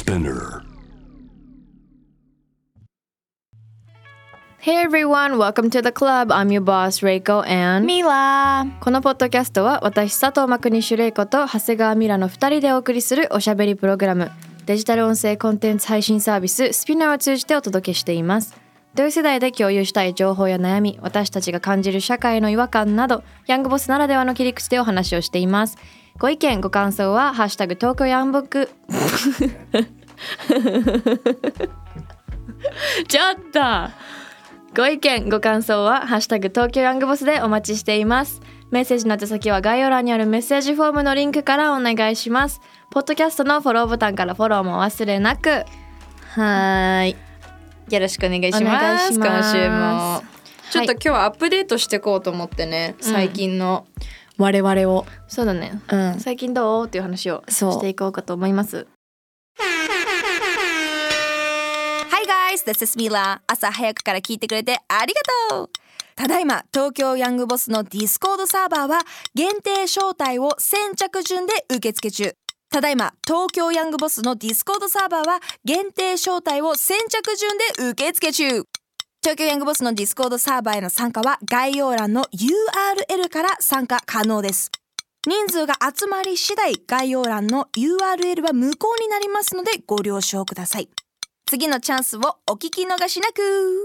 Spinner. Hey everyone, welcome to the club. I'm your boss, Reiko and ミラこのポッドキャストは私佐藤真国主玲子と長谷川ミラの2人でお送りするおしゃべりプログラム、デジタル音声コンテンツ配信サービススピナーを通じてお届けしています。同世代で共有したい情報や悩み、私たちが感じる社会の違和感など、ヤングボスならではの切り口でお話をしています。ご意見ご感想はハッシュタグ東京ヤンボクちょっとご意見ご感想はハッシュタグ東京ヤングボスでお待ちしています。メッセージの宛先は概要欄にあるメッセージフォームのリンクからお願いします。ポッドキャストのフォローボタンからフォローもお忘れなく。 はい、よろしくお願いします。 お願いします。 今週もちょっと今日はアップデートしていこうと思ってね、最近の我々を、 そうだね、最近どうっていう話をしていこうかと思います。 Hi guys, this is Mila. 朝早くから聞いてくれてありがとう。ただいま東京ヤングボスのディスコードサーバーは限定招待を先着順で受付中。ただいま東京ヤングボスのディスコードサーバーは限定招待を先着順で受付中。東京ヤングボスのディスコードサーバーへの参加は概要欄の URL から参加可能です。人数が集まり次第概要欄の URL は無効になりますのでご了承ください。次のチャンスをお聞き逃しなく。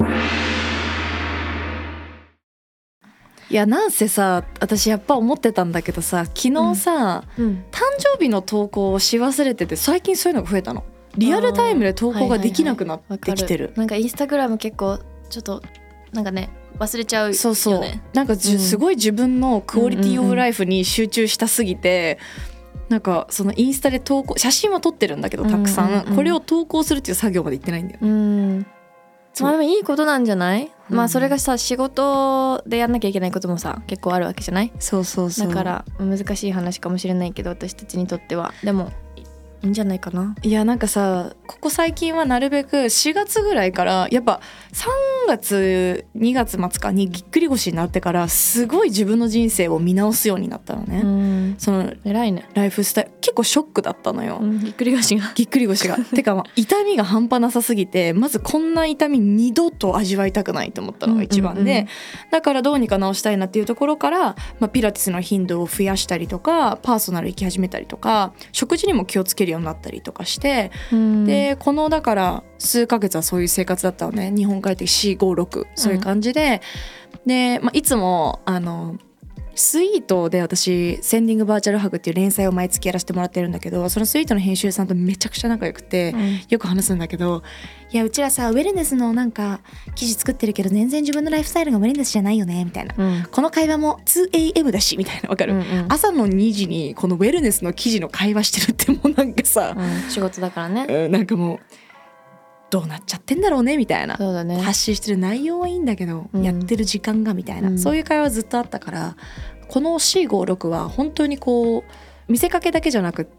いやなんせさ、私やっぱ思ってたんだけどさ、昨日さ、誕生日の投稿をし忘れてて、最近そういうのが増えたの。リアルタイムで投稿ができなくなってきてる。 なんかインスタグラム結構ちょっとなんかね忘れちゃうよね。 そうそう、なんかすごい自分のクオリティオブライフに集中したすぎて、なんかそのインスタで投稿、写真は撮ってるんだけどたくさん、これを投稿するっていう作業まで行ってないんだよ。 まあでもいいことなんじゃない？まあそれがさ、仕事でやんなきゃいけないこともさ結構あるわけじゃない？ そうそうそう。 だから難しい話かもしれないけど、私たちにとってはでもいいんじゃないかな。 いやなんかさ、ここ最近はなるべく4月ぐらいからやっぱ3月2月末かにぎっくり腰になってからすごい自分の人生を見直すようになったのね。その偉いね。 ライフスタイル結構ショックだったのよ、 ぎっくり腰がてか、痛みが半端なさすぎて、まずこんな痛み二度と味わいたくないと思ったのが一番で、だからどうにか治したいなっていうところから、ピラティスの頻度を増やしたりとか、パーソナル行き始めたりとか、食事にも気をつけるようになったりとかして、でこのだから数ヶ月はそういう生活だったのね。日本帰って456そういう感じで、で、いつもスイートで私センディングバーチャルハグっていう連載を毎月やらせてもらってるんだけど、そのスイートの編集さんとめちゃくちゃ仲良くて、よく話すんだけど、いやうちらさウェルネスのなんか記事作ってるけど全然自分のライフスタイルがウェルネスじゃないよねみたいな、この会話も 2am だしみたいな、わかる、朝の2時にこのウェルネスの記事の会話してるってもうなんかさ、 仕事だからね、 なんかもうどうなっちゃってんだろうねみたいな、 そうだね、 発信してる内容はいいんだけど、やってる時間がみたいな、そういう会話ずっとあったから、この C56 は本当にこう見せかけだけじゃなくって、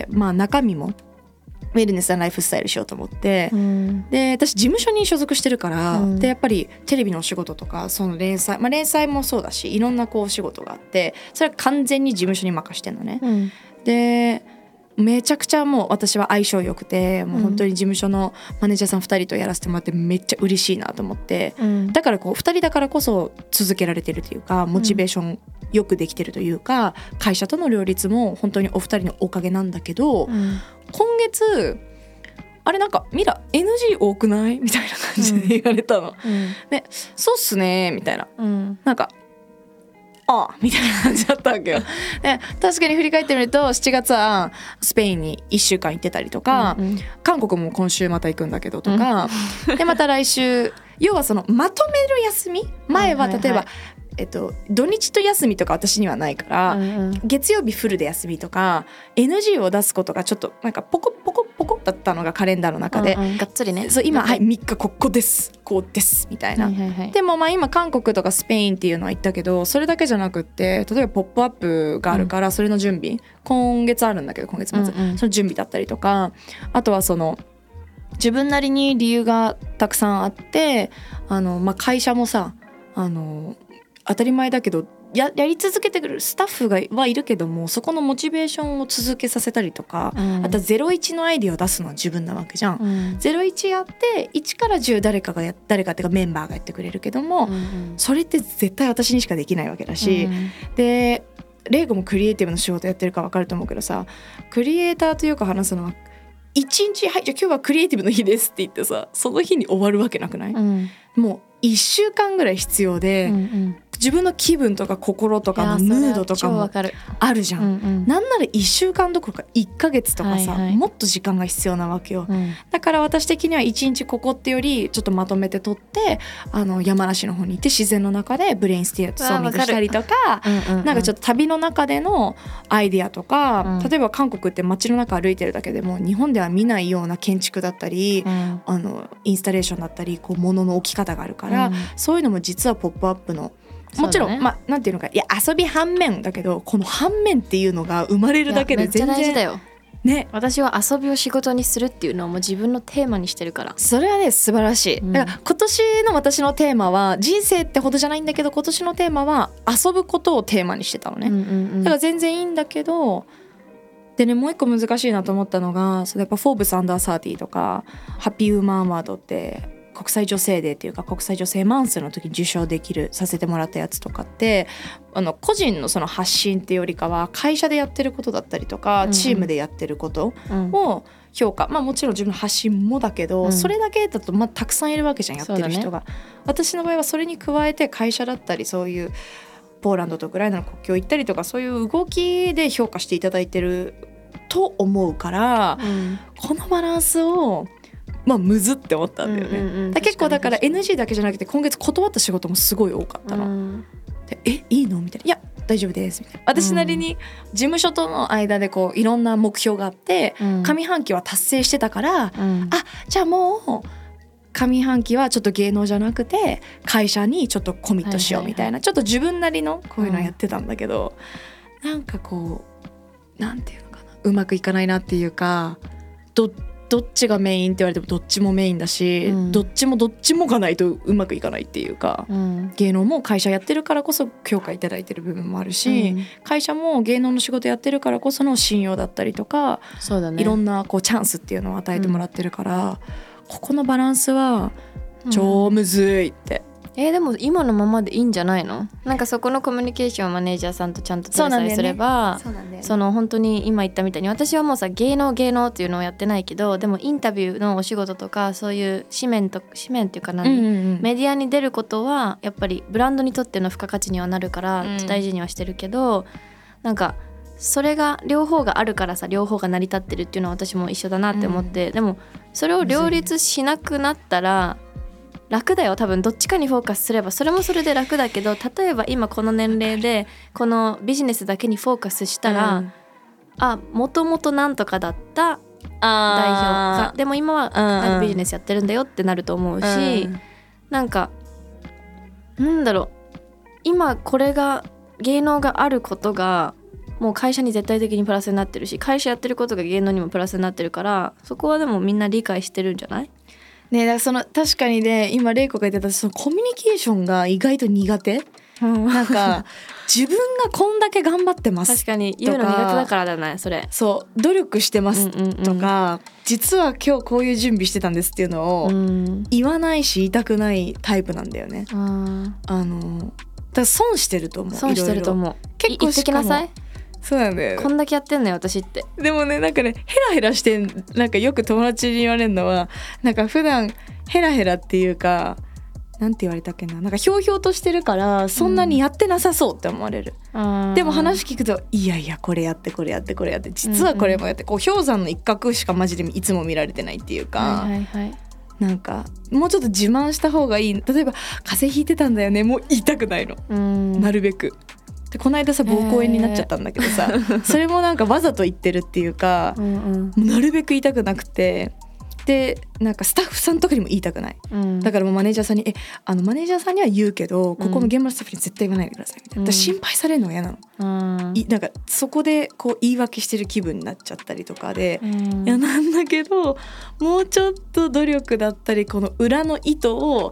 中身もウェルネスなライフスタイルしようと思って、で私事務所に所属してるから、でやっぱりテレビのお仕事とかその連載、連載もそうだしいろんなこうお仕事があって、それは完全に事務所に任してんのね、でめちゃくちゃもう私は相性良くて、もう本当に事務所のマネージャーさん2人とやらせてもらってめっちゃ嬉しいなと思って、だからこう2人だからこそ続けられてるというか、モチベーションよくできてるというか、会社との両立も本当にお二人のおかげなんだけど、今月あれなんかミラ NG 多くないみたいな感じで言われたの、でそうっすねみたいな、なんかみたいな感じだったわけよ。で確かに振り返ってみると7月はスペインに1週間行ってたりとか、韓国も今週また行くんだけどとか、でまた来週要はそのまとめる休み、前は例えば、土日と休みとか私にはないから、月曜日フルで休みとか NG を出すことがちょっとなんかポコポコポコだったのがカレンダーの中で、 がっつりね、 そう今3日ここですこうですみたいな、でも今韓国とかスペインっていうのは言ったけど、それだけじゃなくって例えばポップアップがあるからそれの準備、今月あるんだけど今月末、その準備だったりとか、あとはその自分なりに理由がたくさんあって、会社もさ当たり前だけどやり続けてくるスタッフはいるけども、そこのモチベーションを続けさせたりとか、あと01のアイディアを出すのは自分なわけじゃん、01やって1から10誰かっていうかメンバーがやってくれるけども、それって絶対私にしかできないわけだし、でレイコもクリエイティブの仕事やってるから分かると思うけどさ、クリエイターとよく話すのは1日はいじゃあ今日はクリエイティブの日ですって言ってさ、その日に終わるわけなくない、もう1週間ぐらい必要で、自分の気分とか心とかのムードとかもあるじゃん、なんなら1週間どころか1ヶ月とかさ、もっと時間が必要なわけよ、だから私的には1日ここってよりちょっとまとめて取って、山梨の方に行って自然の中でブレインストーミングしたりとか、なんかちょっと旅の中でのアイディアとか、例えば韓国って街の中歩いてるだけでも日本では見ないような建築だったり、インスタレーションだったりこう物の置き方があるから、そういうのも実はポップアップのもちろん、なんていうのか、いや遊び反面だけど、この反面っていうのが生まれるだけで全然めっちゃ大事だよね。 私は遊びを仕事にするっていうのをもう自分のテーマにしてるから、 それはね素晴らしい、だから今年の私のテーマは人生ってほどじゃないんだけど、今年のテーマは遊ぶことをテーマにしてたのね、だから全然いいんだけど、でね、もう一個難しいなと思ったのが、それやっぱフォーブスアンダー30とかハッピーウーマンアワードって国際女性デーっていうか国際女性マンスの時に受賞できるさせてもらったやつとかって、個人のその発信っていうよりかは会社でやってることだったりとか、チームでやってることを評価、もちろん自分の発信もだけど、それだけだとたくさんいるわけじゃん、やってる人が、私の場合はそれに加えて会社だったり、そういうポーランドとウクライナの国境行ったりとか、そういう動きで評価していただいてると思うから、このバランスをむずって思ったんだよね、結構だから NG だけじゃなくて今月断った仕事もすごい多かったの、でいいのみたいな、いや大丈夫ですみたいな、私なりに事務所との間でこういろんな目標があって、上半期は達成してたから、じゃあもう上半期はちょっと芸能じゃなくて会社にちょっとコミットしようみたいな、ちょっと自分なりのこういうのやってたんだけど、なんかこうなんていうのかな、うまくいかないなっていうか、どっちがメインって言われてもどっちもメインだし、どっちもがないとうまくいかないっていうか、芸能も会社やってるからこそ評価いただいてる部分もあるし、会社も芸能の仕事やってるからこその信用だったりとか、 そうだね、 いろんなこうチャンスっていうのを与えてもらってるから、ここのバランスは超むずいって、 でも今のままでいいんじゃないの？なんかそこのコミュニケーションをマネージャーさんとちゃんと取りさえすれば、その本当に今言ったみたいに、私はもうさ芸能っていうのをやってないけど、でもインタビューのお仕事とかそういう紙面っていうかメディアに出ることはやっぱりブランドにとっての付加価値にはなるから大事にはしてるけど、なんかそれが両方があるからさ、両方が成り立ってるっていうのは私も一緒だなって思って、でもそれを両立しなくなったら楽だよ。多分どっちかにフォーカスすればそれもそれで楽だけど、例えば今この年齢でこのビジネスだけにフォーカスしたら、もともとなんとかだった代表がでも今はビジネスやってるんだよってなると思うし、なんかなんだろう、今これが芸能があることがもう会社に絶対的にプラスになってるし、会社やってることが芸能にもプラスになってるから、そこはでもみんな理解してるんじゃない？ ね、だからその確かにね、今玲子が言ってたそのコミュニケーションが意外と苦手、なんか自分がこんだけ頑張ってます確かに言うの苦手だからだね、それ。 そう努力してますとか、実は今日こういう準備してたんですっていうのを言わないし言いたくないタイプなんだよね。だから損してると思う。 損してると思う。結構言ってきなさい。 そうなんだよね。 こんだけやってんのよ私って。 でもね、なんかねヘラヘラしてなんかよく友達に言われるのは、なんか普段ヘラヘラっていうか、なんて言われたっけな、なんかひょうひょうとしてるからそんなにやってなさそうって思われる、でも話聞くといやいやこれやってこれやってこれやって、実はこれもやって、こう氷山の一角しかマジでいつも見られてないっていうか、なんかもうちょっと自慢した方がいい。例えば風邪ひいてたんだよね、もう言いたくないの、なるべく。でこの間さ膀胱炎になっちゃったんだけどさ、それもなんかわざと言ってるっていうか、なるべく言いたくなくて、でなんかスタッフさんとかにも言いたくない、だからもうマネージャーさんにマネージャーさんには言うけど、ここの現場のスタッフに絶対言わないでくださいみたいな、心配されるのが嫌なの、なんかそこでこう言い訳してる気分になっちゃったりとかで、いやなんだけどもうちょっと努力だったりこの裏の意図を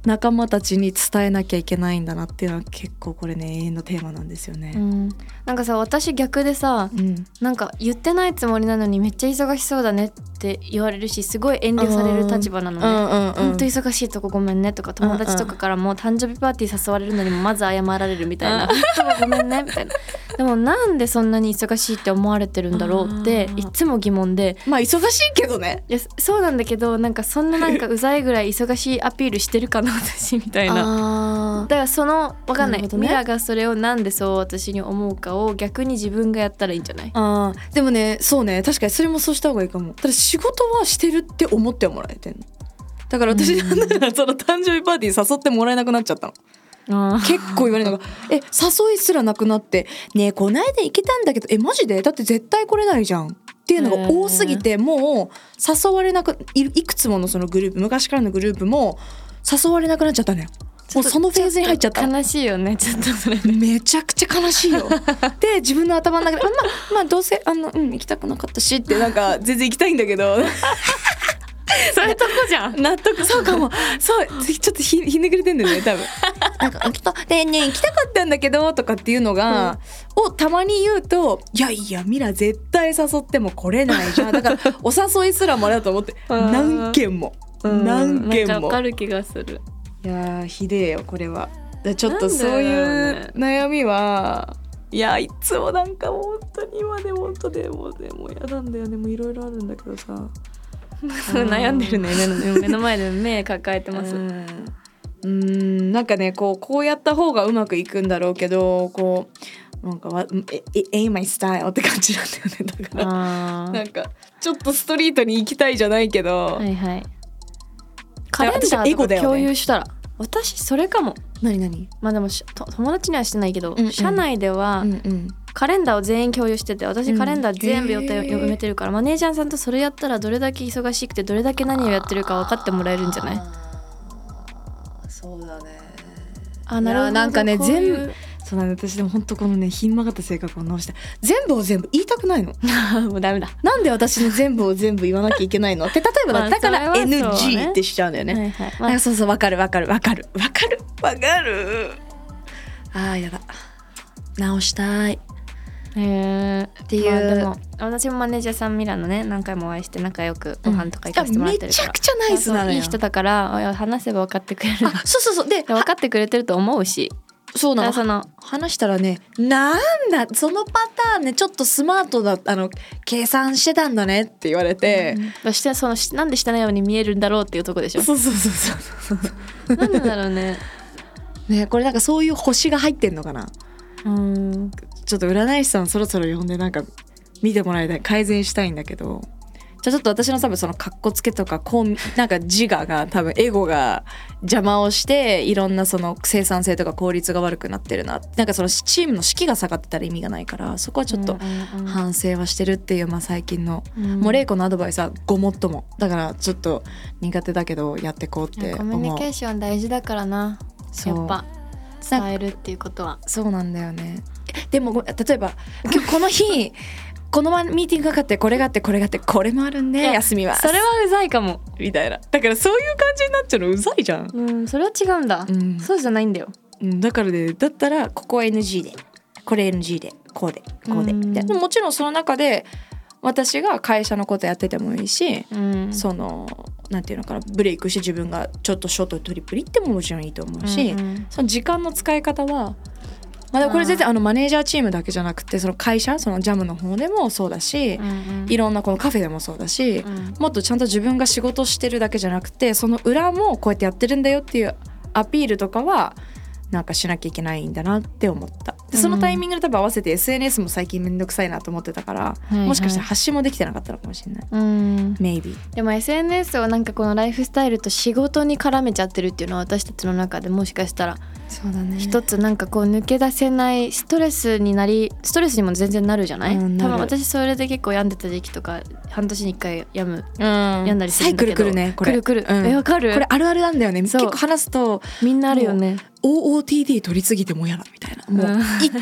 仲間たちに伝えなきゃいけないんだなっていうのは結構これね永遠のテーマなんですよね。 なんかさ私逆でさ、なんか言ってないつもりなのにめっちゃ忙しそうだねって言われるしすごい遠慮される立場なのね。ほんと忙しいとこごめんねとか友達とかからも誕生日パーティー誘われるのにもまず謝られるみたいな、ほんとごめんねみたいな。でもなんでそんなに忙しいって思われてるんだろうっていつも疑問で、 まあ忙しいけどね。 いやそうなんだけどなんかそんななんかうざいぐらい忙しいアピールしてるかな私みたいな。だからそのわかんない、ね、ミラがそれをなんでそう私に思うかを逆に自分がやったらいいんじゃない？ でもねそうね確かにそれもそうした方がいいかも。ただ仕事はしてるって思ってもらえてんの。だから私なんならその誕生日パーティー誘ってもらえなくなっちゃったの。結構言われるのが誘いすらなくなってねえこないだ行けたんだけどマジでだって絶対来れないじゃんっていうのが多すぎて、もう誘われなくいくつものそのグループ昔からのグループも誘われなくなっちゃったのよ。もうそのフェーズに入っちゃった。 悲しいよねちょっとそれめちゃくちゃ悲しいよで自分の頭の中でまあどうせ行きたくなかったしってなんか全然行きたいんだけどそういうとこじゃん。 納得そうかも。そうちょっとひねくれてんだよね多分なんかでね行きたかったんだけどとかっていうのが、をたまに言うといやミラ絶対誘っても来れないじゃんだからお誘いすらもあれだと思って何件もなんか分かる気がする。 いやひでえよこれは。ちょっとそういう悩みはいやいつもなんか本当に今でも本当でも嫌なんだよね。もういろいろあるんだけどさ悩んでるね目の前で目抱えてます。 なんかねこうやった方がうまくいくんだろうけどこうなんかain't my style って感じなんだよね。だからなんかちょっとストリートに行きたいじゃないけど、 はいはい、カレンダーとか共有したら、私それかも。 何まあでも友達にはしてないけど、社内では、カレンダーを全員共有してて私カレンダー全部予定埋めてるから、マネージャーさんとそれやったらどれだけ忙しくてどれだけ何をやってるか分かってもらえるんじゃない？ そうだね。 なるほど。 なんかね全部そうなん私でも本当このねひん曲がった性格を直して全部を全部言いたくないのもうダメだ。 なんで私の全部を全部言わなきゃいけないのって例えばだから NG ってしちゃうんだよね。そうわかるやだ直したいっていう、 でも私もマネージャーさんミラのね何回もお会いして仲良くご飯とか行かせてもらってるから、 めちゃくちゃナイスなのよ。 いい人だから話せば分かってくれる。 そうで分かってくれてると思うし、 そうなの。話したらねなんだそのパターンねちょっとスマートだ計算してたんだねって言われて、 してなんでしてないように見えるんだろうっていうとこでしょ。そうなんだろうね。 ねこれなんかそういう星が入ってんのかな。ちょっと占い師さんそろそろ呼んでなんか見てもらいたい改善したいんだけど、じゃあちょっと私の多分そのカッコつけとかなんか自我が多分エゴが邪魔をしていろんなその生産性とか効率が悪くなってるな。なんかそのチームの士気が下がってたら意味がないからそこはちょっと反省はしてるっていう、最近の、もう玲子のアドバイスはごもっともだからちょっと苦手だけどやってこうって思う。 コミュニケーション大事だからな。やっぱ伝えるっていうことはそうなんだよね。でも例えば今日この日このミーティングがあってこれがあってこれがあってこれもあるんで休みますそれはうざいかもみたいな。だからそういう感じになっちゃうのうざいじゃん。 それは違うんだ、そうじゃないんだよ。 だからねだったらここは NG でこれ NG でこうでみたいな。もちろんその中で私が会社のことやっててもいいし、そのなんていうのかなブレイクして自分がちょっとショートトリプル行ってももちろんいいと思うし、その時間の使い方はでもこれ全然マネージャーチームだけじゃなくてその会社そのジャムの方でもそうだし、いろんなこのカフェでもそうだし、もっとちゃんと自分が仕事してるだけじゃなくてその裏もこうやってやってるんだよっていうアピールとかはなんかしなきゃいけないんだなって思った。でそのタイミングで多分合わせて SNS も最近めんどくさいなと思ってたから、もしかしたら発信もできてなかったのかもしれない、maybe。 でも SNS をなんかこのライフスタイルと仕事に絡めちゃってるっていうのは私たちの中でもしかしたらそうだね一つなんかこう抜け出せないストレスにも全然なるじゃない、多分私それで結構病んでた時期とか半年に1回病んだりするんだけど、 サイクルくるねこれくる、わかる。 これあるあるなんだよね。結構話すとみんなあるよね。 OOTD 取りすぎても嫌だみたいな、もう一旦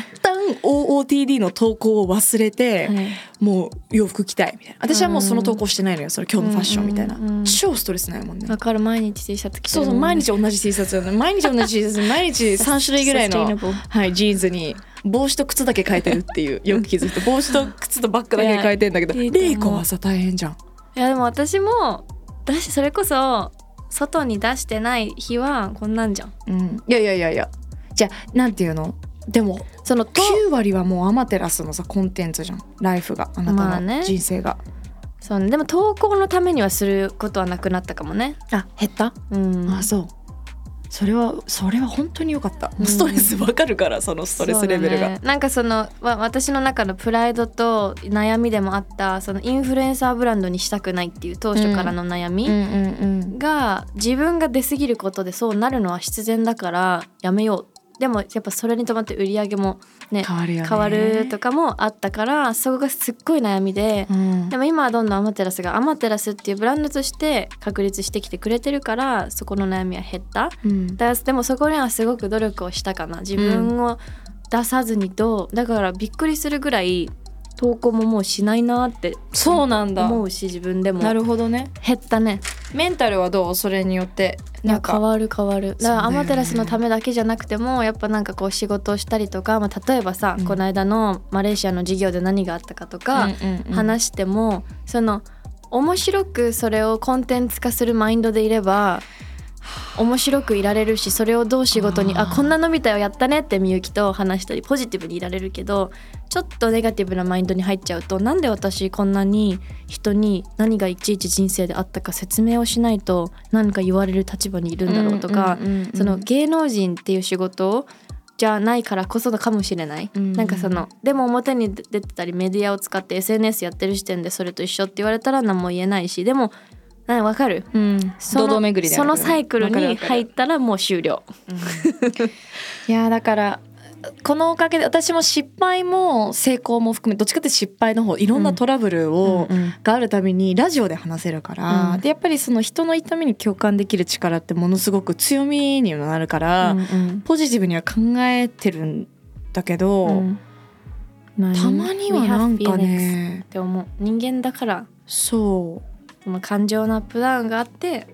OOTD の投稿を忘れて、 はいもう洋服着たいみたいな。私はもうその投稿してないのよ、それ今日のファッションみたいな、超ストレスないもんね。 わかる、毎日 T シャツ着てるそうそう、毎日同じ T シャツよね。毎日同じ T シャツ毎日3種類ぐらいの、はい、ジーンズに帽子と靴だけ変えてるっていうよく気づいて、帽子と靴とバッグだけ変えてんだけど、レイコはさ大変じゃん。 いやでも私もそれこそ外に出してない日はこんなんじゃん、 いやじゃあなんていうの、でもその9割はもうアマテラスのさコンテンツじゃん、ライフが、あなたの人生が、 そうね、でも投稿のためにはすることはなくなったかもね。 あ、減った、あ、そう、それは本当に良かった、ストレスわかるから、そのストレスレベルが、 なんかその私の中のプライドと悩みでもあったそのインフルエンサーブランドにしたくないっていう当初からの悩みが自分が出過ぎることでそうなるのは必然だからやめよう。でもやっぱそれに伴って売り上げもね変わるとかもあったから、そこがすっごい悩みで、でも今はどんどんアマテラスがアマテラスっていうブランドとして確立してきてくれてるから、そこの悩みは減った、でもそこにはすごく努力をしたかな、自分を出さずにだからびっくりするぐらい投稿ももうしないなってそうなんだ思うし、自分でも。 なるほどね、 減ったね。 メンタルはどう？それによってなんか変わるだからアマテラスのためだけじゃなくてもやっぱなんかこう仕事をしたりとか、例えばさ、この間のマレーシアの授業で何があったかとか話しても、その面白くそれをコンテンツ化するマインドでいれば面白くいられるし、それをどう仕事にこんなの見たよやったねってみゆきと話したりポジティブにいられるけど、ちょっとネガティブなマインドに入っちゃうと、なんで私こんなに人に何がいちいち人生であったか説明をしないと何か言われる立場にいるんだろうとか、その芸能人っていう仕事じゃないからこそかもしれない、なんかそのでも表に出てたりメディアを使って SNS やってる時点でそれと一緒って言われたら何も言えないし、でもわかる、 堂々巡りだよね、 そのサイクルに入ったらもう終了、 いやだからこのおかげで私も失敗も成功も含め、どっちかって失敗の方、いろんなトラブルがあるたびにラジオで話せるから、でやっぱりその人の痛みに共感できる力ってものすごく強みにもなるから、ポジティブには考えてるんだけど、たまにはなんかねって思う。人間だから、 その感情のアップダウンがあって、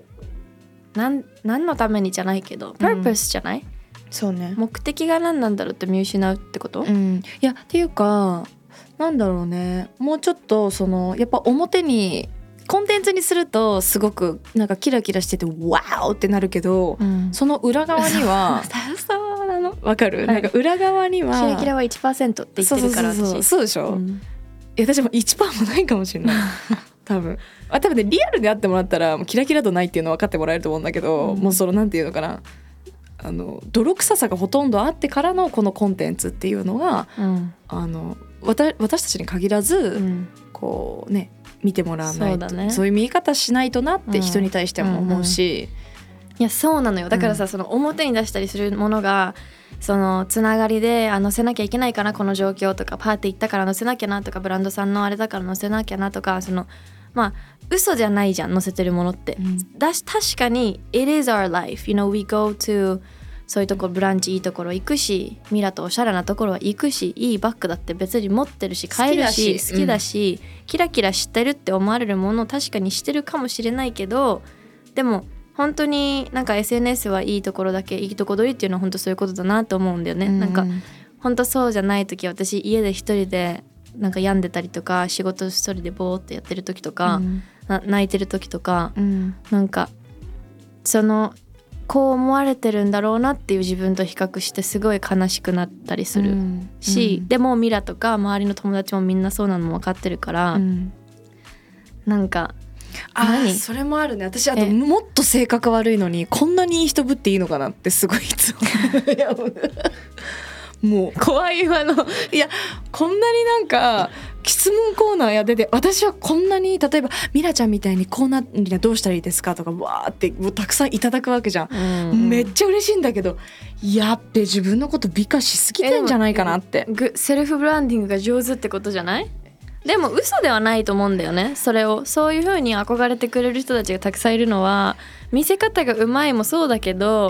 何のためにじゃないけど、パーパスじゃない、 そうね、 目的が何なんだろうって見失うってこと、 いやっていうかなんだろうね、もうちょっとそのやっぱ表にコンテンツにするとすごくなんかキラキラしててワーってなるけど、その裏側にはそうなのわかる、なんか裏側にはキラキラは 1% って言ってるからそうでしょ、いや私も 1% もないかもしれない多分ね、リアルで会ってもらったらもうキラキラとないっていうの分かってもらえると思うんだけど、もうそのなんていうのかな、泥臭さがほとんどあってからのこのコンテンツっていうのが、私たちに限らず、こうね見てもらわないと、そういう見え方しないとなって人に対しても思うし、 いやそうなのよ。だからさ、その表に出したりするものがそのつながりで載せなきゃいけないかなこの状況とか、パーティー行ったから載せなきゃなとか、ブランドさんのあれだから載せなきゃなとか、その嘘じゃないじゃん載せてるものって、確かに It is our life, you know, we go to そういうところブランチいいところ行くし、ミラとおしゃれなところは行くし、いいバッグだって別に持ってるし買えるし好きだし、キラキラしてるって思われるものを確かにしてるかもしれないけど、でも本当になんか SNS はいいところだけいいとこ取りっていうのは本当そういうことだなと思うんだよね、なんか本当そうじゃない時、私家で一人でなんか病んでたりとか、仕事一人でボーってやってる時とか、泣いてる時とか、なんかそのこう思われてるんだろうなっていう自分と比較してすごい悲しくなったりするし、でもミラとか周りの友達もみんなそうなのも分かってるから、なんかそれもあるね。私あともっと性格悪いのにこんなにいい人ぶっていいのかなってすごいいつももう怖いわのいやこんなになんか質問コーナーやってて、私はこんなに例えばミラちゃんみたいにこうなるにはどうしたらいいですかとかわーってもうたくさんいただくわけじゃん、めっちゃ嬉しいんだけど、やっべ自分のこと美化しすぎてんじゃないかなって。 セルフブランディングが上手ってことじゃない？でも嘘ではないと思うんだよね。そういう風に憧れてくれる人たちがたくさんいるのは見せ方がうまいもそうだけど、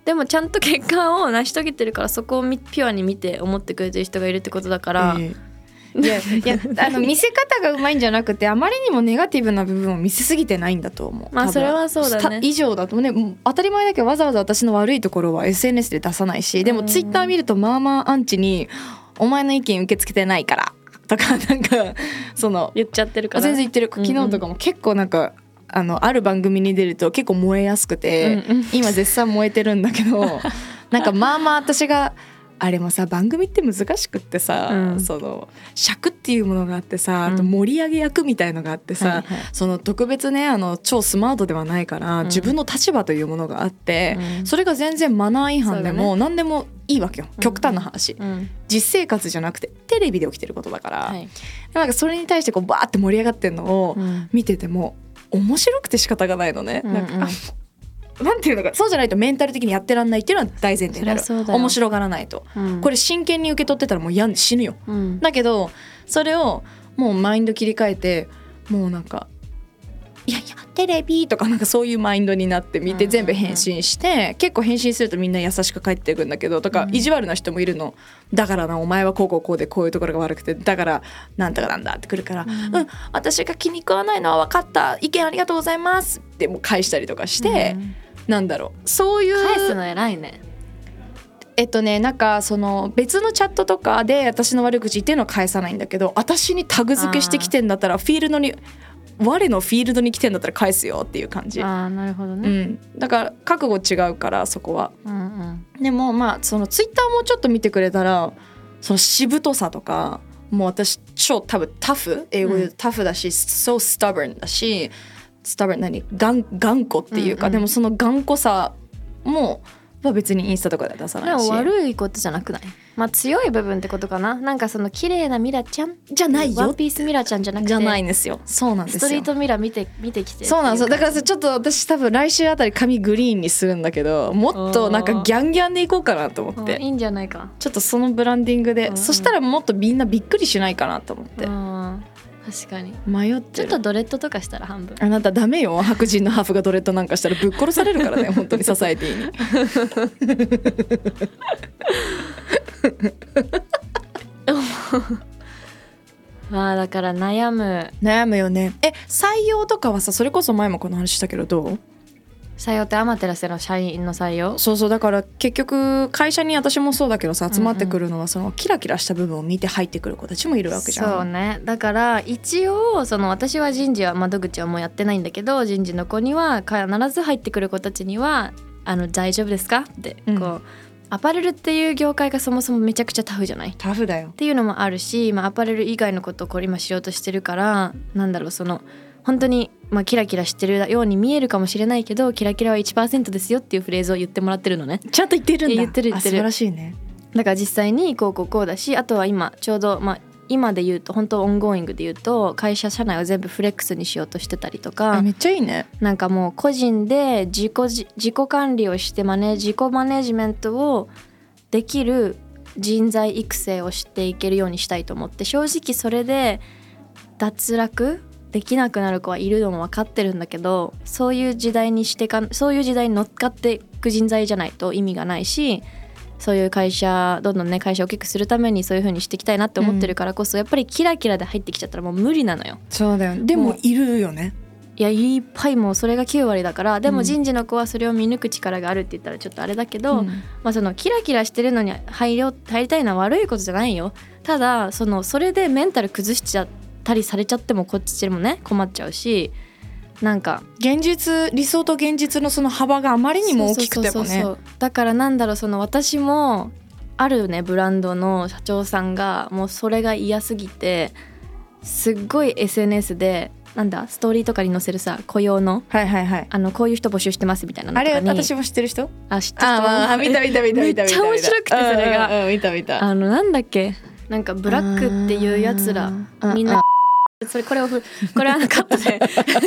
でもちゃんと結果を成し遂げてるから、そこをピュアに見て思ってくれてる人がいるってことだから、 いや見せ方がうまいんじゃなくて、あまりにもネガティブな部分を見せすぎてないんだと思う。 まあそれはそうだね。 以上だとね、当たり前だけどわざわざ私の悪いところは SNS で出さないし、でもツイッター見るとまあまあアンチにお前の意見受け付けてないからとかなんかその言っちゃってるから。 全然言ってる。昨日とかも結構なんかある番組に出ると結構燃えやすくて、今絶賛燃えてるんだけどなんかまあまあ私があれもさ、番組って難しくってさ、その尺っていうものがあってさ、あと盛り上げ役みたいのがあってさ、その特別ね超スマートではないから、自分の立場というものがあって、それが全然マナー違反でも何でもいいわけよ、極端な話、実生活じゃなくてテレビで起きてることだから、なんかそれに対してこうバーって盛り上がってるのを見てても面白くて仕方がないのね、なんかなんていうのか、そうじゃないとメンタル的にやってらんないっていうのは大前提だろ。面白がらないと、これ真剣に受け取ってたらもう病んで死ぬよ、だけどそれをもうマインド切り替えて、もうなんかいやいやテレビとかなんかそういうマインドになって見て全部返信して、結構返信するとみんな優しく返ってくるんだけど、とか意地悪な人もいるの。だからな、お前はこうこうこうでこういうところが悪くてだからなんとかなんだってくるから、私が気に食わないのは分かった、意見ありがとうございますってもう返したりとかして、なんだろう、そういう返すの偉いね。 なんかその別のチャットとかで私の悪口言ってるのは返さないんだけど、私にタグ付けしてきてんだったらフィールドに我のフィールドに来てんだったら返すよっていう感じ。 なるほどね、 だから覚悟違うからそこは、でもまあそのツイッターもちょっと見てくれたら、そのしぶとさとか、もう私超多分タフ、英語で言うとタフだし、so stubborn だし、stubborn 頑固っていうか、でもその頑固さも別にインスタとかで出さないし。 でも悪いことじゃなくない？まあ強い部分ってことかな。なんかその綺麗なミラちゃんじゃないよ。 ワンピースミラちゃんじゃなくて。 じゃないんですよ。そうなんですよ。 ストリートミラ見てきて。 そうなんですよ。だからちょっと私多分来週あたり髪グリーンにするんだけど、もっとなんかギャンギャンでいこうかなと思って。 いいんじゃないか。 ちょっとそのブランディングで、そしたらもっとみんなびっくりしないかなと思って。 確かに迷ってる。 ちょっとドレッドとかしたら半分。 あなたダメよ、白人のハーフがドレッドなんかしたらぶっ殺されるからね本当にソサエティにまあだから悩むよね。採用とかはさ、それこそ前もこの話したけどどう？ 採用ってアマテラスの社員の採用？ そうだから結局会社に私もそうだけどさ、集まってくるのはそのキラキラした部分を見て入ってくる子たちもいるわけじゃん。 そうね。だから一応その私は人事は窓口はもうやってないんだけど、人事の子には必ず入ってくる子たちには大丈夫ですかってこう、アパレルっていう業界がそもそもめちゃくちゃタフじゃない？ タフだよっていうのもあるし、アパレル以外のことを今しようとしてるから、なんだろう、その本当にキラキラしてるように見えるかもしれないけど、キラキラは 1% ですよっていうフレーズを言ってもらってるのね。 ちゃんと言ってるんだ。 言ってる。 素晴らしいね。 だから実際にこうだし、あとは今ちょうど今で言うと本当オンゴーイングで言うと会社社内を全部フレックスにしようとしてたりとか。 めっちゃいいね。 なんかもう個人で自己管理をして自己マネジメントをできる人材育成をしていけるようにしたいと思って、正直それで脱落できなくなる子はいるのも分かってるんだけど、そういう時代に乗っかっていく人材じゃないと意味がないし、そういう会社どんどんね会社を大きくするためにそういう風にしていきたいなって思ってるからこそ、やっぱりキラキラで入ってきちゃったらもう無理なのよ。 そうだよ。でもいるよね。 いやいっぱい、もうそれが9割だから。でも人事の子はそれを見抜く力があるって言ったらちょっとあれだけど、そのキラキラしてるのに入りたいのは悪いことじゃないよ。ただそれでメンタル崩しちゃったりされちゃってもこっちもね困っちゃうし、なんか理想と現実のその幅があまりにも大きくてもね。 だからなんだろう、その私もあるねブランドの社長さんがもうそれが嫌すぎて、すっごい SNS でストーリーとかに載せるさ、雇用の、こういう人募集してますみたいなのとかに。 あれ私も知ってる人？ 知ってる人。 見ためっちゃ面白くてそれが。 見た。 なんだっけ、なんかブラックっていうやつらみんな。これはカットで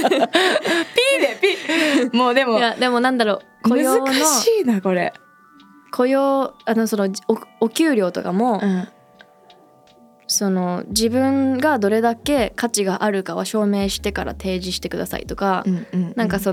ピーもうでもでもなんだろう、雇用の難しいなこれ。 そのお給料とかも、その自分がどれだけ価値があるかは証明してから提示してくださいとか、なんかその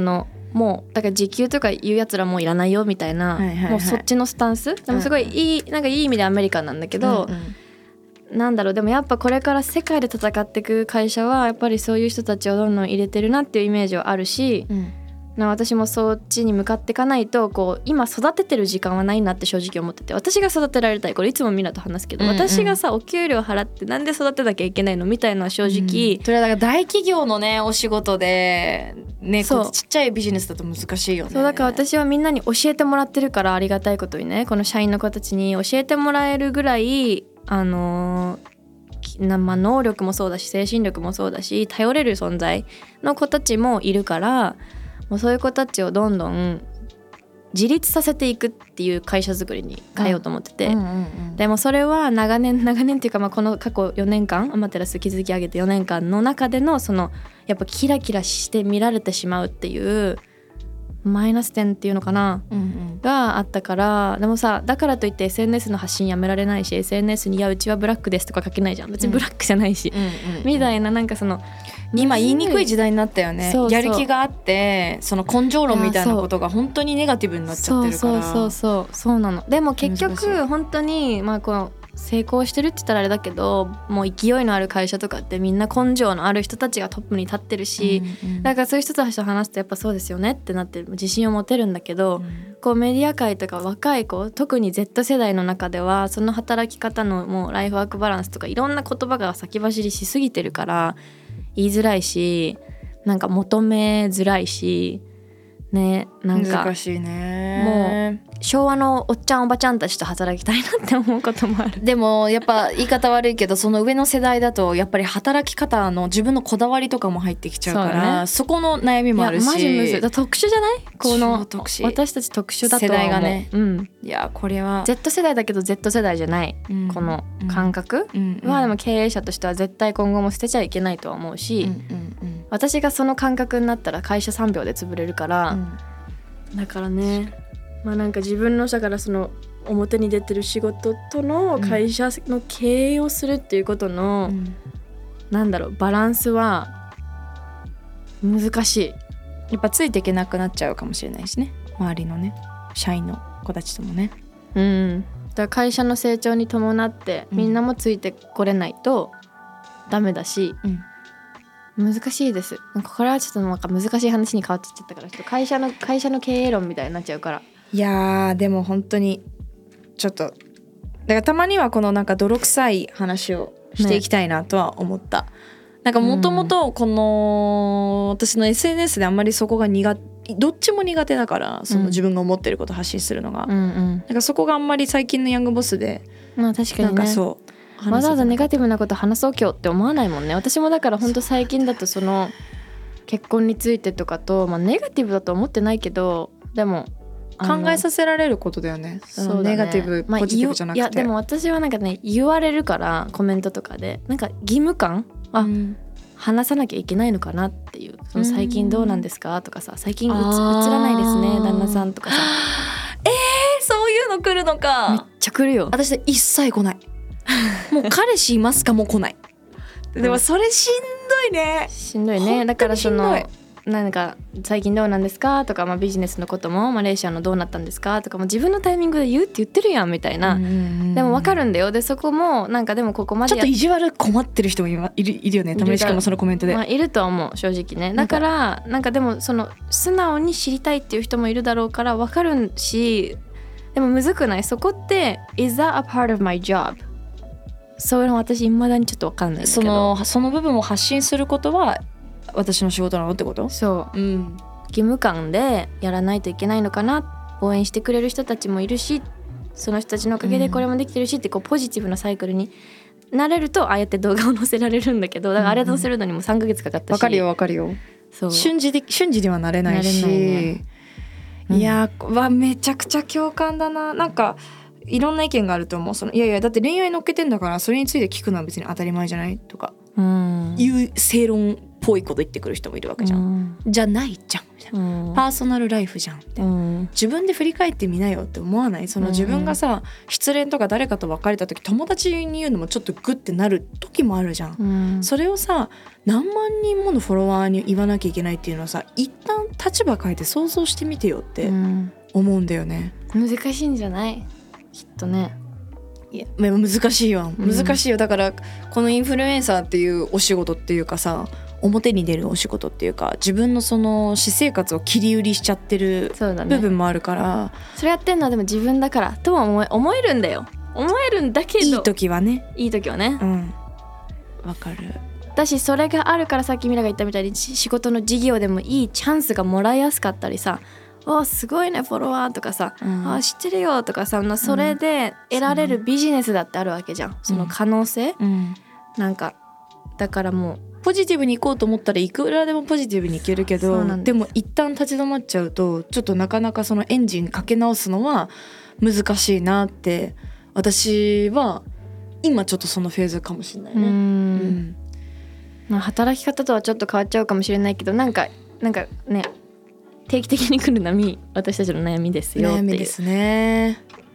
もうだから時給とか言うやつらもういらないよみたいな、もうそっちのスタンスでもすごいいい、なんかいい意味でアメリカンなんだけど、なんだろう、でもやっぱこれから世界で戦っていく会社はやっぱりそういう人たちをどんどん入れてるなっていうイメージはあるし、私もそっちに向かっていかないとこう今育ててる時間はないなって正直思ってて、私が育てられたい、これいつもみんなと話すけど、私がさお給料払ってなんで育てなきゃいけないのみたいな正直、 それはだから大企業のねお仕事でね、こうちっちゃいビジネスだと難しいよね。 そうだから私はみんなに教えてもらってるから、ありがたいことにねこの社員の子たちに教えてもらえるぐらい能力もそうだし精神力もそうだし頼れる存在の子たちもいるから、もうそういう子たちをどんどん自立させていくっていう会社づくりに変えようと思ってて、でもそれは長年っていうか、この過去4年間アマテラス築き上げて4年間の中でのそのやっぱキラキラして見られてしまうっていうマイナス点っていうのかな、があったから。でもさだからといって SNS の発信やめられないし、 SNS にいやうちはブラックですとか書けないじゃん、別にブラックじゃないし、みたいな、なんかその今言いにくい時代になったよね。 そうそうやる気があってその根性論みたいなことが本当にネガティブになっちゃってるから。 そうなの。でも結局本当にこの成功してるって言ったらあれだけど、もう勢いのある会社とかってみんな根性のある人たちがトップに立ってるし、だからそういう人たちと話すとやっぱそうですよねってなって自信を持てるんだけど、こうメディア界とか若い子、特に Z 世代の中ではその働き方のもうライフワークバランスとかいろんな言葉が先走りしすぎてるから言いづらいし、なんか求めづらいしね、なんか難しいね。 もう昭和のおっちゃんおばちゃんたちと働きたいなって思うこともある。 でもやっぱ言い方悪いけどその上の世代だとやっぱり働き方の自分のこだわりとかも入ってきちゃうから、 そこの悩みもあるし、 マジむずい。特殊じゃない？この特殊私たち特殊だと世代がね、 いやこれは Z 世代だけど Z 世代じゃない、この感覚はでも経営者としては絶対今後も捨てちゃいけないとは思うし、私がその感覚になったら会社3秒で潰れるから、だからね、なんか自分のだからその表に出てる仕事との会社の経営をするっていうことの、なんだろう、バランスは難しい。 やっぱついていけなくなっちゃうかもしれないしね、周りのね社員の子たちともね。 だから会社の成長に伴ってみんなもついてこれないとダメだし、難しいです。なんかこれはちょっとなんか難しい話に変わってっちゃったから、ちょっと会社の経営論みたいになっちゃうから。 いやでも本当にちょっとだからたまにはこのなんか泥臭い話をしていきたいなとは思った、なんかもともとこの私の SNS であんまりそこがどっちも苦手だから、その自分が思ってることを発信するのが、なんかそこがあんまり最近のヤングボスで、 確かにね、 なんかそうわざわざネガティブなこと話そう今日って思わないもんね。私もだから本当最近だとその結婚についてとかと、ネガティブだと思ってないけど、でも考えさせられることだよね。 そうだね、 ネガティブ、ポジティブじゃなくて。 いやでも私はなんかね、言われるからコメントとかでなんか義務感、話さなきゃいけないのかなっていう、その最近どうなんですかとかさ、最近映らないですね旦那さんとかさそういうの来るのか。 めっちゃ来るよ。 私で一切来ないもう彼氏いますかも来ない。でもそれしんどいね。 しんどいね。だからそのなんか最近どうなんですかとか、ビジネスのこともマレーシアのどうなったんですかとかも自分のタイミングで言うって言ってるやんみたいな、でも分かるんだよ。でそこもなんかでもここまでちょっと意地悪困ってる人もいるよね、たまに。しかもそのコメントで、 いるとは思う正直ね。だからなんかでもその素直に知りたいっていう人もいるだろうから分かるし、でもむずくない？そこって Is that a part of my job？ そういうの私未だにちょっと分かんないんだけど、 その部分を発信することは私の仕事なのってこと？ そう、義務感でやらないといけないのかな。応援してくれる人たちもいるし、その人たちのおかげでこれもできてるしってこうポジティブなサイクルになれると、ああやって動画を載せられるんだけど、だからあれ載せるのにも3ヶ月かかったし。 わかるよわかるよ。そう瞬時ではなれないし、ね、いやめちゃくちゃ共感だな。なんかいろんな意見があると思う。いやだって恋愛乗っけてんだからそれについて聞くのは別に当たり前じゃないとかいう正論ぽいこと言ってくる人もいるわけじゃん、じゃないじゃんみたいな、パーソナルライフじゃんみたいな、自分で振り返ってみなよって思わない？その自分がさ、失恋とか誰かと別れた時友達に言うのもちょっとグッてなる時もあるじゃん、それをさ何万人ものフォロワーに言わなきゃいけないっていうのはさ、一旦立場変えて想像してみてよって思うんだよね、 難しいんじゃない？きっとね。 いや難しいわ、難しいよ。だからこのインフルエンサーっていうお仕事っていうかさ、表に出るお仕事っていうか、自分のその私生活を切り売りしちゃってる部分もあるから、 それやってんのはでも自分だからとは思えるんだよ。思えるんだけど、 いい時はね、 いい時はね、 わかる。 だしそれがあるから、さっきミラが言ったみたいに仕事の事業でもいいチャンスがもらいやすかったりさ、すごいねフォロワーとかさ、知ってるよとかさ、それで得られるビジネスだってあるわけじゃん、その可能性、なんかだからもうポジティブに行こうと思ったらいくらでもポジティブに行けるけど、でも一旦立ち止まっちゃうとちょっとなかなかそのエンジンかけ直すのは難しいなって、私は今ちょっとそのフェーズかもしれないね。 働き方とはちょっと変わっちゃうかもしれないけど、なんかね、定期的に来る私たちの悩みですよっていう。 悩みですね。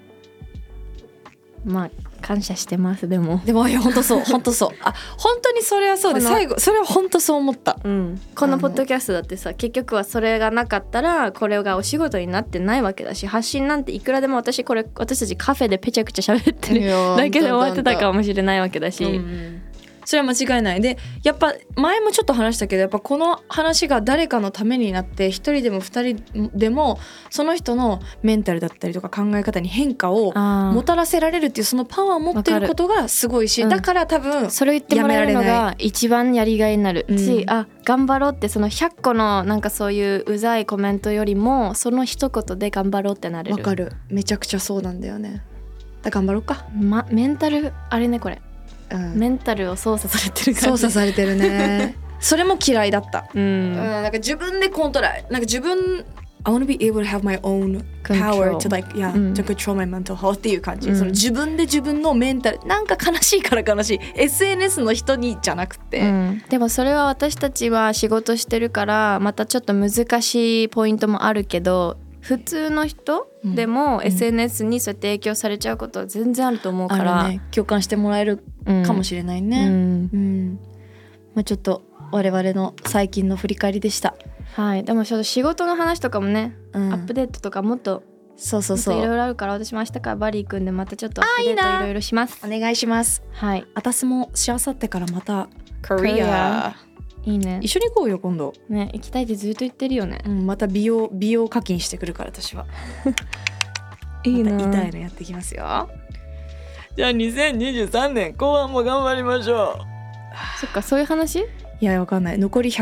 まあ感謝してます。でもいや本当そう本当そう、本当にそれはそうで、最後それは本当そう思った、 このポッドキャストだってさ、結局はそれがなかったらこれがお仕事になってないわけだし、発信なんていくらでも私たちカフェでペチャクチャ喋ってるだけで終わってたかもしれないわけだし、 それは間違いない。でやっぱ前もちょっと話したけど、やっぱこの話が誰かのためになって、一人でも二人でもその人のメンタルだったりとか考え方に変化をもたらせられるっていう、そのパワーを持っていることがすごいし、だから多分それを言ってもらえるのが一番やりがいになるし、頑張ろうって、その100個のなんかそういううざいコメントよりもその一言で頑張ろうってなれる。 わかる、めちゃくちゃそうなんだよね。頑張ろうか、 メンタルあれね、これメンタルを操作されてる感じ。 操作されてるねそれも嫌いだった、なんか自分でコントロール、なんか自分 I want to be able to have my own power to like to control my mental health っていう感じ、その自分で自分のメンタル、なんか悲しいから悲しい SNS の人にじゃなくて、 でもそれは私たちは仕事してるからまたちょっと難しいポイントもあるけど、普通の人でも SNS にそうやって影響されちゃうことは全然あると思うから、 共感してもらえるかもしれないね。ちょっと我々の最近の振り返りでした。 はい、でもちょっと仕事の話とかもね、アップデートとかもっといろいろあるから、私も明日からバリー組んでまたちょっとアップデートいろいろします。 お願いします。 はい。 私もしあさってからまたコリアいいね。 一緒に行こうよ今度。 ね、行きたいってずっと言ってるよね。 また美容課金してくるから私は。 いいな。 また痛いのやってきますよ。 じゃあ2023年後半も頑張りましょう。 そっか、そういう話？ いやわかんない。残り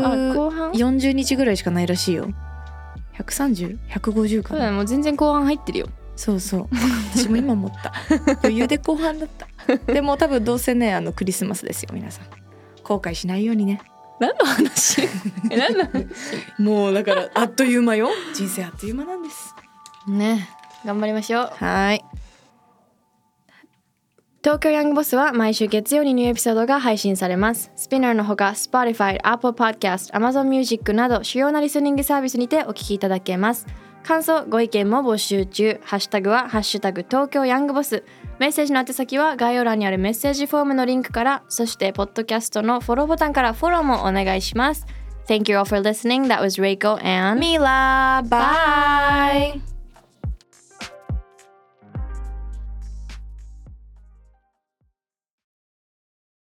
140日ぐらいしかないらしいよ。130、150かな。 そうだね、もう全然後半入ってるよ。 そうそう。私も今思った。余裕で後半だった。でも多分どうせね、クリスマスですよ皆さん。後悔しないようにね。 何の話？何の話？ もうだからあっという間よ。人生あっという間なんです。 ね、頑張りましょう。 はい。 東京ヤングボスは毎週月曜にニューエピソードが配信されます。スピナーのほか Spotify、Apple Podcast、Amazon Music など主要なリスニングサービスにてお聞きいただけます。感想、ご意見も募集中。ハッシュタグはハッシュタグ東京ヤングボス。メッセージの宛先は概要欄にあるメッセージフォームのリンクから、そしてポッドキャストのフォローボタンからフォローもお願いします。Thank you all for listening. That was Reiko and Mila. Bye.